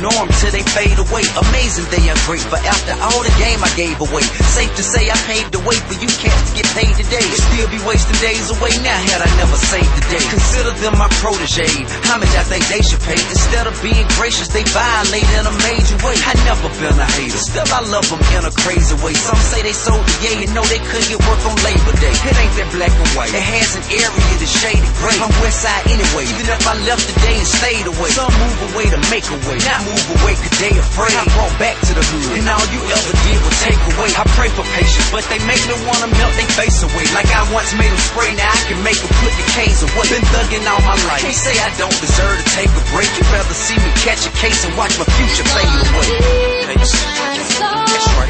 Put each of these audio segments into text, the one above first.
ignore them till they fade away. Amazing they are great, but after all the game I gave away, safe to say I paved the way for you cats to get paid today. Still be wasting days away now had I never saved the day. Consider them my protege, homage I think they should pay. Instead of being gracious, they violate in a major way. I never been a hater, still I love them in a crazy way. Some say they sold the yay and know they couldn't get work on Labor Day. It ain't that black and white, it has an area that's shaded gray. I'm west side anyway, even if I left today and stayed away. Some move away to make a way, not move away cause they afraid. I brought back to the hood, and all you ever did was take away. I pray for patience, but they make me wanna melt they face away. Like I once made them spray, now I can make them put the K's away. Been thugging all my life, can't say I don't deserve to take a break. You'd rather see me catch a case and watch my future fade away. That's right.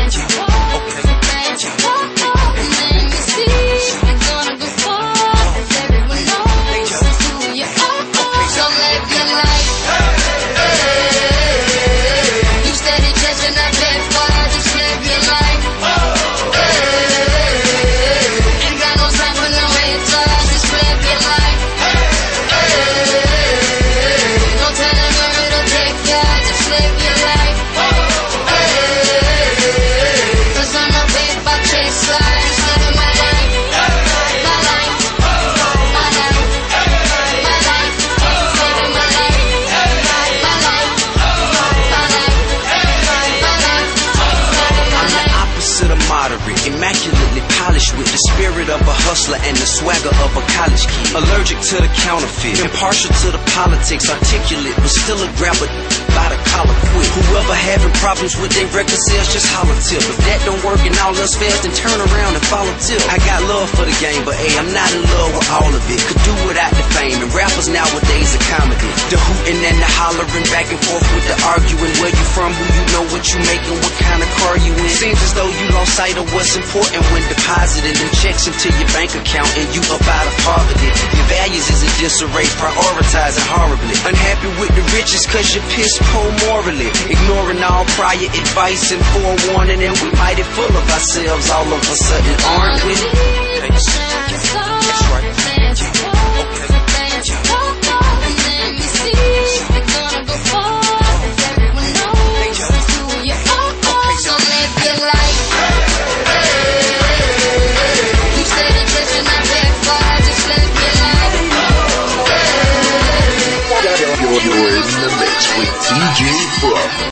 Immaculately polished with the spirit of a hustler and the swagger of a college kid. Allergic to the counterfeit, impartial to the politics, articulate but still a grabber by the collar quick. Whoever having problems with their record sales, just holler tip. If that don't work and all else fails, then turn around and follow tip. I got love for the game, but hey, I'm not in love with all of it. Could do without the fame, and rappers nowadays are comedy. The hooting and the hollering, back and forth with the arguing. Where you from, who you know, what you making, what kind of car you in. Seems as though you lost sight of what's important when depositing them checks into your bank account and you up out of poverty. Your values is in disarray, prioritizing horribly. Unhappy with the riches cause you're piss poor morally. Ignoring all prior advice and forewarning, and we mighty full of ourselves all of a sudden, aren't we? That's right. You're in the mix with DJ Pro.